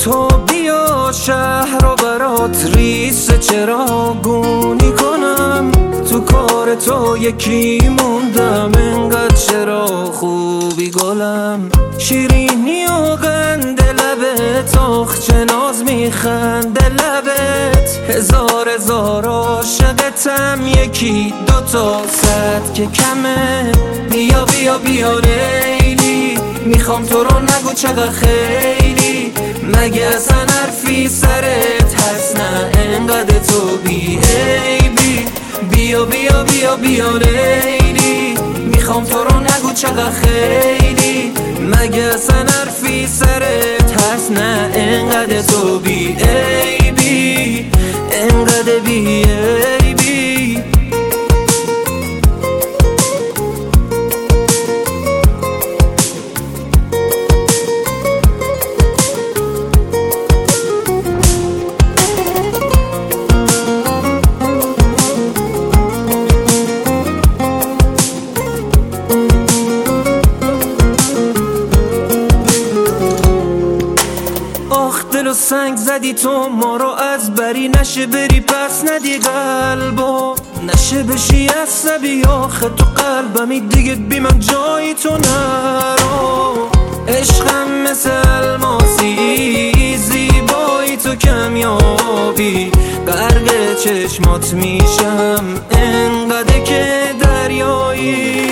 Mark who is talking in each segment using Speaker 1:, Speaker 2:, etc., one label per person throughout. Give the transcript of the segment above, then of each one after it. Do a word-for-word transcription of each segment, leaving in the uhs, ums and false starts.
Speaker 1: تو بیا شهر رو برات ریس چراغونی کنم، تو کار تو یکی موندم، انقدر چرا خوبی گلم. شیرینی و قند لبت، آخ چه ناز میخنده لبت، هزار هزار عاشقتم، یکی دوتا صد که کمه. بیا بیا بیا لیلی، میخوام تو رو، نگو چقدر خیلی، مگه اصلا حرفی سرت هست؟ نه انقدر تو بی عیبی. بیا بیا بیا بیا لیلی، میخوام تو رو، نگو چقدر خیلی، مگه اصلا حرفی سرت هست؟ نه انقدر تو بی عیبی، انقدر بی عیبی. دل و سنگ زدی تو ما رو از بری، نشه بری پس ندی قلبو، نشه بشی عصبی، آخه تو قلبمی دیگه بی من جایی تو نرو. عشقم مثل الماسی، زیبایی تو کمیابی، غرق چشمات میشم انقدر که دریایی.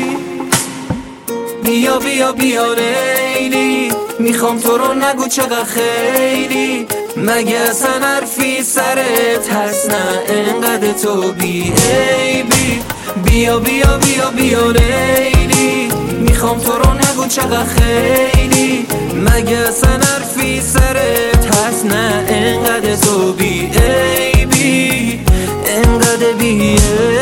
Speaker 1: بیا بیا بیا لیلی، میخوام تو رو، نگو چقدر خیلی، مگه اصلا حرفی سرت هست؟ نه انقدر تو بی عیبی. بیا بیا بیا بیا لیلی، میخوام تو رو، نگو چقدر خیلی، مگه اصلا حرفی سرت هست؟ نه انقدر تو بی عیبی، انقدر بی عیبی.